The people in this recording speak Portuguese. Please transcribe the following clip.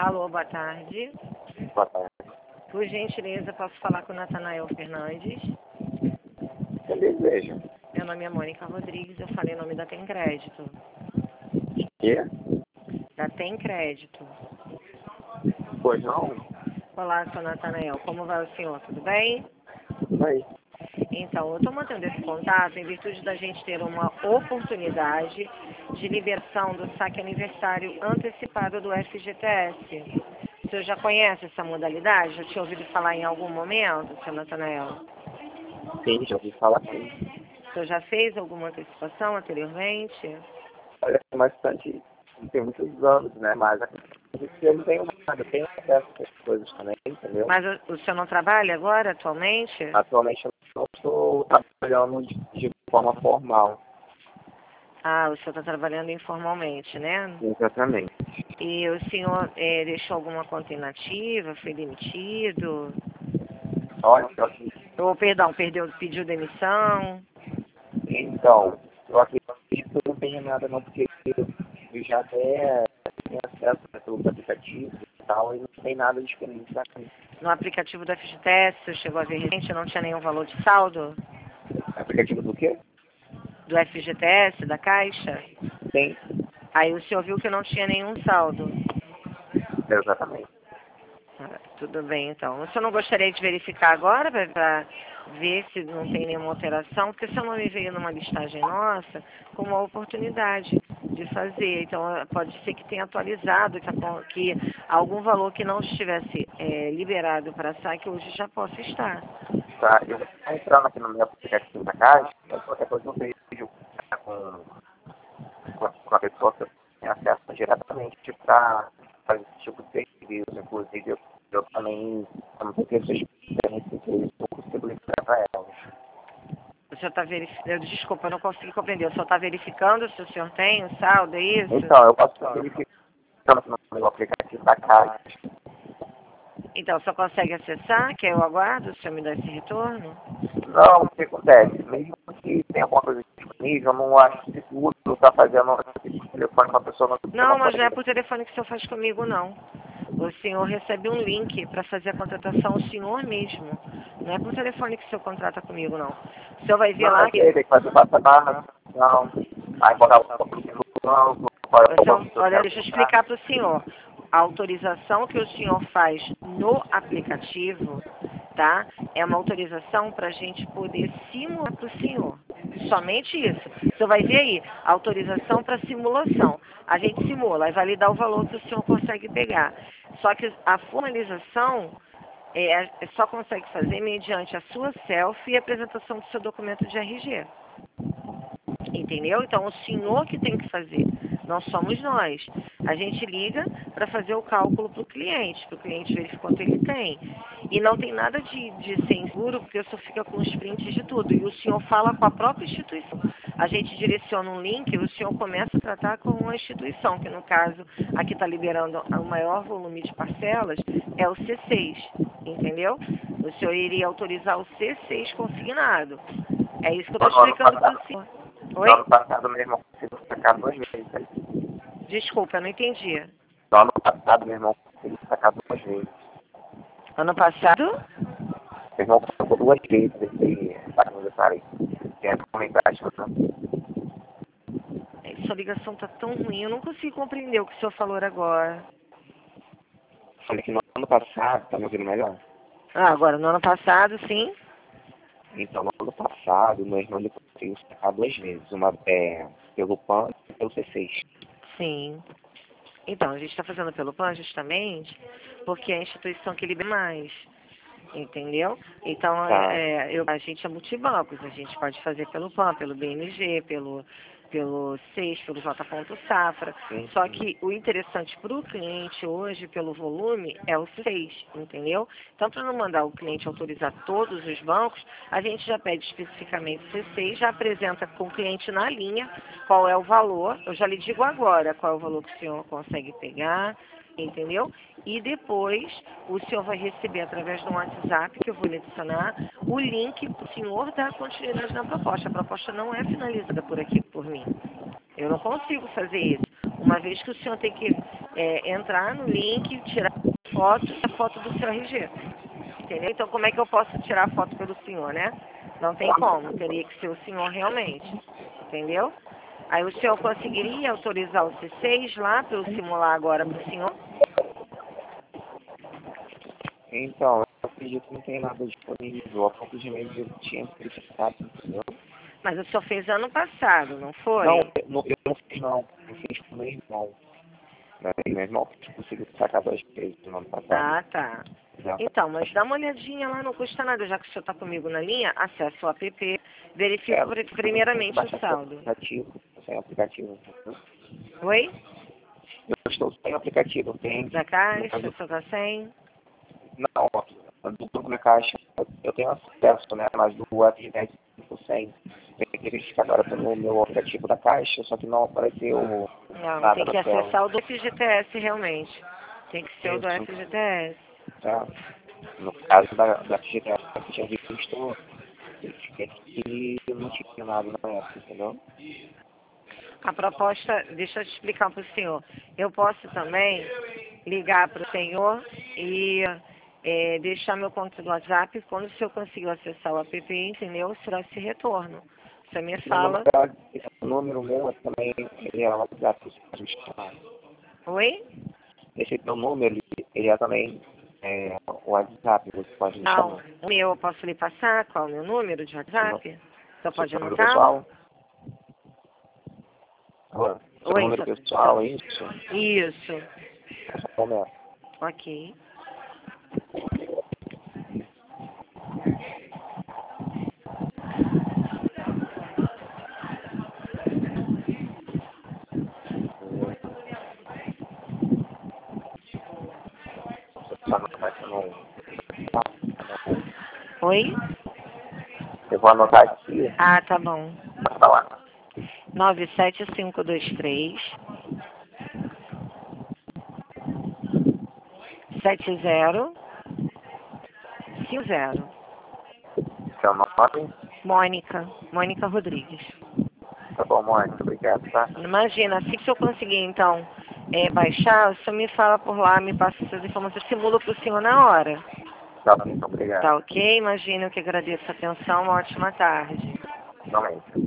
Alô, boa tarde. Boa tarde. Por gentileza, posso falar com o Natanael Fernandes? Eu desejo. Meu nome é Mônica Rodrigues, eu falei em nome da Tem Crédito. Que? Da Tem Crédito. Pois não? Olá, seu Natanael, como vai o senhor? Tudo bem? Aí. Então, eu estou mantendo esse contato em virtude da gente ter uma oportunidade de liberação do saque aniversário antecipado do FGTS. O senhor já conhece essa modalidade? Já tinha ouvido falar em algum momento, seu Natanael? Sim, já ouvi falar sim. O senhor já fez alguma antecipação anteriormente? Olha, é bastante, tem muitos anos, né? Mas eu não tenho nada, eu tenho acesso a essas coisas também, entendeu? Mas o senhor não trabalha agora, atualmente? Atualmente eu não estou trabalhando de forma formal. Ah, o senhor está trabalhando informalmente, né? Exatamente. E o senhor deixou alguma conta inativa, foi demitido? Olha, assim, Ou, perdão, pediu demissão? então, eu acredito que eu não tenho nada não, porque eu já até tenho acesso a todos os aplicativos e tal, e não tem nada disponível para mim. No aplicativo do FGTS, o senhor chegou a ver recente, não tinha nenhum valor de saldo? Aplicativo do quê? Do FGTS, da Caixa? Tem. Aí o senhor viu que não tinha nenhum saldo. Exatamente. Ah, tudo bem, então. O senhor não gostaria de verificar agora para ver se não tem nenhuma alteração? Porque o seu nome veio numa listagem nossa com uma oportunidade de fazer. Então, pode ser que tenha atualizado, que algum valor que não estivesse liberado para saque hoje já possa estar. Tá, eu vou estar entrando aqui no meu aplicativo da Caixa, qualquer coisa eu vejo com a pessoa que eu tenho acesso diretamente para fazer esse tipo de serviço. Inclusive, eu também não sei se eu consigo ligar para elas. O senhor está verificando, desculpa, eu não consegui compreender. O senhor está verificando se o senhor tem o saldo, é isso? Então, eu posso verificar no meu aplicativo da Caixa. Então, o senhor consegue acessar, que eu aguardo, o senhor me dá esse retorno? Não, o que acontece? Mesmo que tenha alguma coisa disponível, eu não acho seguro estar fazendo esse telefone com a pessoa. Não, mas não é por telefone que o senhor faz comigo, não. O senhor recebe um link para fazer a contratação, o senhor mesmo. Não é por telefone que o senhor contrata comigo, não. O senhor vai ver lá que... Tem que fazer patamar, não. Aí botar o banco, Olha, deixa eu explicar para o senhor. A autorização que o senhor faz no aplicativo, tá? É uma autorização para a gente poder simular para o senhor. Somente isso. O senhor vai ver aí, autorização para simulação. A gente simula, aí vai lhe dar o valor que o senhor consegue pegar. Só que a formalização só consegue fazer mediante a sua selfie e a apresentação do seu documento de RG. Entendeu? Então, o senhor que tem que fazer, não somos nós. A gente liga para fazer o cálculo para o cliente verificar quanto ele tem. E não tem nada de ser inseguro, porque o senhor fica com os prints de tudo. E o senhor fala com a própria instituição. A gente direciona um link e o senhor começa a tratar com a instituição, que no caso, aqui está liberando o maior volume de parcelas, é o C6, entendeu? O senhor iria autorizar o C6 consignado. É isso que eu estou explicando para o senhor. Oi? No ano passado mesmo, eu consegui sacar 2 vezes. Desculpa, eu não entendi. No ano passado, meu irmão conseguiu sacar 2 vezes. Ano passado? Meu irmão sacou 2 vezes esse aniversário. Que é uma empréstimo, né? Sua ligação tá tão ruim, eu não consigo compreender o que o senhor falou agora. Falei que no ano passado, tá me ouvindo melhor? Ah, agora, no ano passado, sim. Então, no ano passado, meu irmão ele conseguiu sacar 2 vezes. Uma pelo PAN e pelo C6. Sim. Então, a gente está fazendo pelo PAN justamente porque é a instituição que libera mais. Entendeu? Então, Tá. a gente é multibancos, a gente pode fazer pelo PAN, pelo BMG, pelo SES, pelo J. Safra. Sim. Só que o interessante para o cliente hoje, pelo volume, é o SES, entendeu? Então, para não mandar o cliente autorizar todos os bancos, a gente já pede especificamente C6, já apresenta com o cliente na linha qual é o valor. Eu já lhe digo agora qual é o valor que o senhor consegue pegar, entendeu? E depois o senhor vai receber através do WhatsApp, que eu vou lhe adicionar, o link para o senhor dar continuidade na proposta. A proposta não é finalizada por aqui, por mim. Eu não consigo fazer isso. Uma vez que o senhor tem que entrar no link, tirar a foto do seu RG. Entendeu? Então, como é que eu posso tirar a foto pelo senhor, né? Não tem como, teria que ser o senhor realmente. Entendeu? Aí o senhor conseguiria autorizar o C6 lá para eu simular agora para o senhor? Então, eu acredito que não tem nada disponível. A pouco de mês eu tinha verificado, entendeu? Mas o senhor fez ano passado, não foi? Não, eu não fiz não. Eu fiz com meu irmão. Meu irmão conseguiu sacar 2 vezes no ano passado. Ah, tá. Então, mas dá uma olhadinha lá, não custa nada, já que o senhor está comigo na linha, acesse o app, verifique primeiramente o saldo. Sem aplicativo. Oi? Eu estou sem aplicativo, tem. Da Caixa, o senhor está sem? Não, do Banco da Caixa eu tenho acesso, né? Mas do app eu estou sem. Tem que verificar agora pelo meu aplicativo da Caixa, só que não apareceu Não, tem que acessar o do FGTS realmente. Tem que ser o do FGTS. Tá. No caso da FGTS, eu tinha visto que não tinha nada na época, entendeu? A proposta, deixa eu te explicar para o senhor. Eu posso também ligar para o senhor e deixar meu contato do WhatsApp. Quando o senhor conseguiu acessar o app, entendeu? Será esse retorno. Você me fala. Esse número meu também ele é o WhatsApp que você pode me chamar. Oi? Esse meu número, ele é também o WhatsApp, você pode me chamar. Não, o meu eu posso lhe passar. Qual é o meu número de WhatsApp? Você pode Número anotar? pessoal? Seu Oi, número pessoal, é isso? Isso. Só um momento. Ok. Oi? Eu vou anotar aqui. Ah, tá bom. Pode falar. 97523 7050. Seu nome? Mônica Rodrigues. Tá bom, Mônica, obrigado, tá? Imagina, assim que eu conseguir, então, baixar, o senhor me fala por lá, me passa essas informações, simulo para o senhor na hora. Tá bom, muito obrigado. Tá ok? Imagina, eu que agradeço a atenção, uma ótima tarde. Realmente.